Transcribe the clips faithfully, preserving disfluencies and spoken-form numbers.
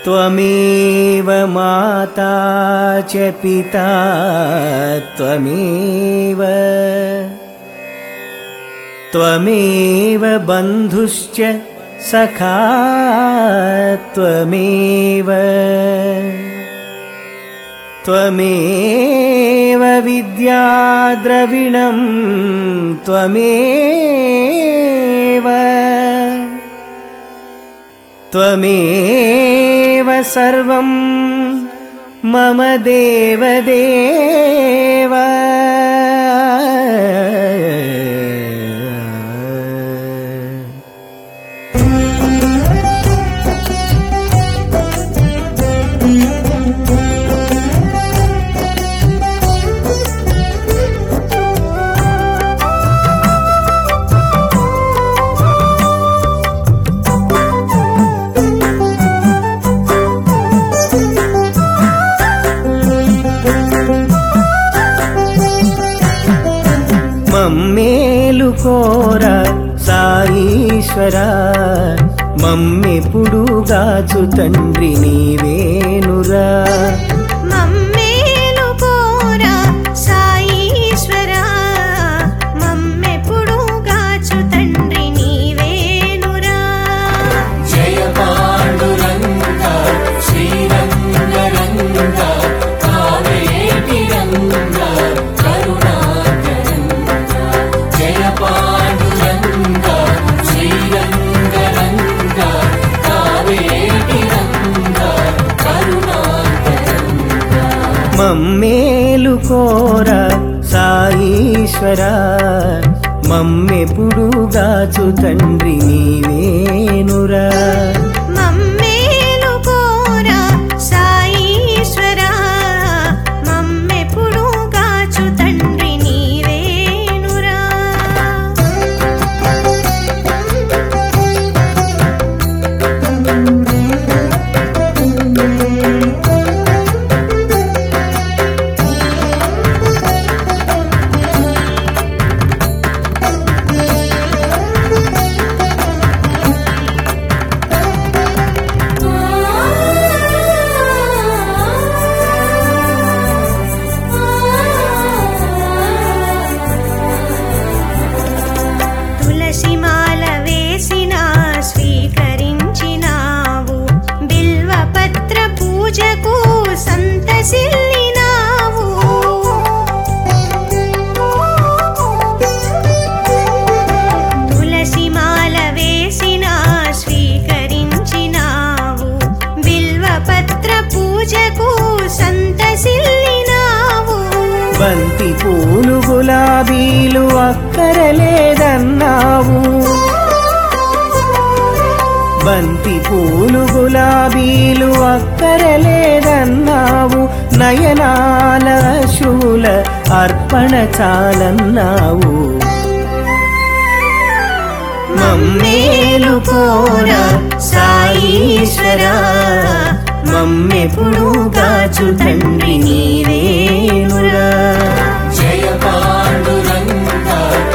त्वमेव माता च पिता त्वमेव त्वमेव बन्धुश्च सखा त्वमेव त्वमेव विद्या द्रविणं त्वमेव त्वमेव सर्वं मम देवदेव మమ్మేలుకోరా సాయీశ్వరా మమ్మెప్పుడు గాచు తండ్రి నీవేనురా మమ్మేలుకోరా సాయీశ్వరా మమ్మెప్పుడు గాచు తండ్రి నీవేనురా జయ పాండురంగ శ్రీరంగరంగ కావేటి రంగ పాండురంగ శ్రీరంగరంగ కావేటి రంగ కరుణాకరంగ మమ్మేలుకోరా సాయీశ్వరా మమ్మెప్పుడు గాచు తండ్రి నీవేనురా మమ్మేలుకోరా సాయీశ్వరా మమ్మెప్పుడు గాచు తండ్రి నీవేనురా తులసిమాల వేసినా స్వీకరించినావు బిల్వపత్ర పూజకు సంతసిల్లినావు తులసిమాల వేసినా స్వీకరించినావు బిల్వపత్ర పూజకు సంతసిల్లినావు బంతి పూలు గులాబీలు అక్కరలేదన్నావు బంతి పూలు గులాబీలు అక్కరలేదన్నావు నయనాల శూల అర్పణ చాలన్నావు మమ్మేలుకోరా సాయీశ్వరా మమ్మెప్పుడు గాచు తండ్రి నీవేనురా జయ పాండురంగ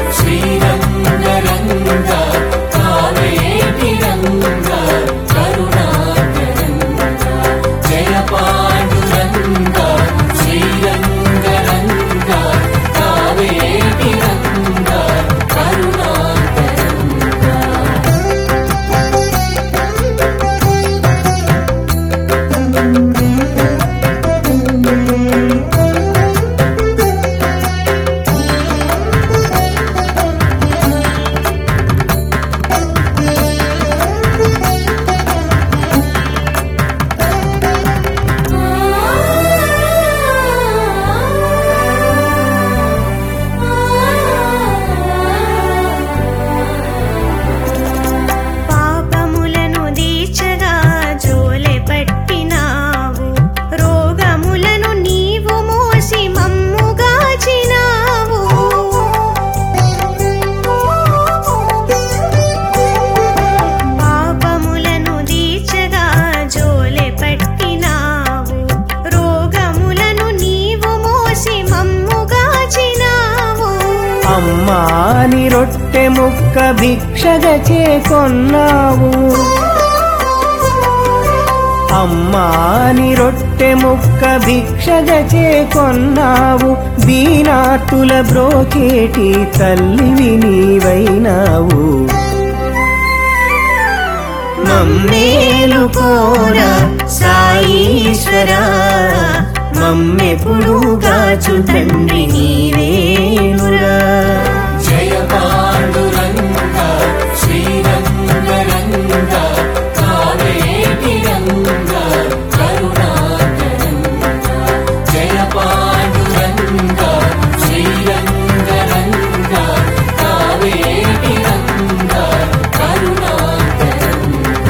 శ్రీరంగరంగ కావేటి రంగ కరుణాకరంగ జయ పాండురంగ శ్రీరంగరంగ కావేటి రంగ కరుణాకరంగ పాపములను దీచగా జోలె పట్టినావు రోగములను నీవు మోసి మమ్ముగాచినావు పాపములను దీచగా జోలె పట్టినావు రోగములను నీవు మోసి మమ్ముగాచినావు అమ్మాని రొట్టె ముక్క భిక్షగ చేకొన్నావు అమ్మాని రొట్టె ముక్క భిక్షగ చేకొన్నావు దీనాతుల బ్రోకేటి తల్లివి నీవైనావు మమ్మేలు కోరా సాయీశ్వరా మమ్మెప్పుడు గాచు తండ్రి నీవేనురా జయ పాండురంగ శ్రీరంగరంగ కావేటి రంగ కరుణాకరంగ జయ పాండురంగ శ్రీరంగరంగ కావేటి రంగ కరుణాకరంగ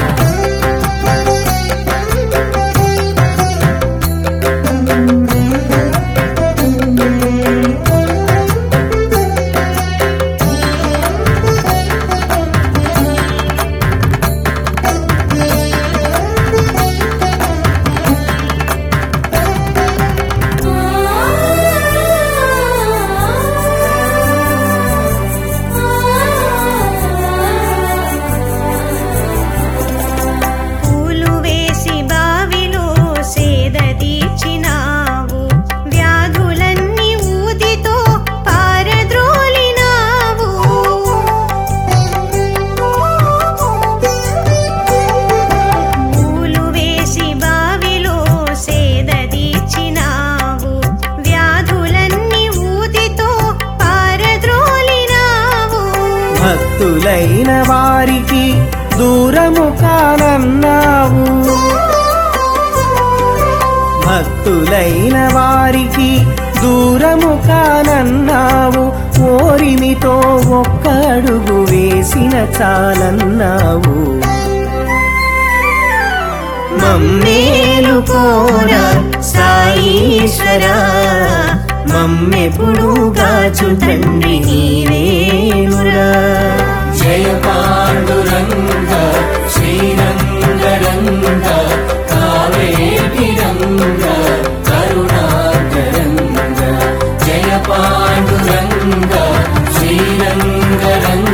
పూలు వేసి బావిలో సేద తీర్చినావు వ్యాధులన్నీ ఊదితో పారద్రోలినావు పూలు వేసి బావిలో సేద తీర్చినావు వ్యాధులన్నీ ఊదితో పారద్రోలినావు భక్తులైన వారికి దూరము కానన్నావు భక్తులైన వారికి దూరము కానన్నావు ఓరిమితో ఒక్క అడుగు వేసిన చాలన్నావు మమ్మేలు కోరా సాయీశ్వరా మమ్మెప్పుడు గాచు తండ్రి నీవేనురా జయ పాండురంగ శ్రీరంగరంగ కావేటి రంగ కరుణాకరంగ జయ పాండురంగ శ్రీరంగరంగ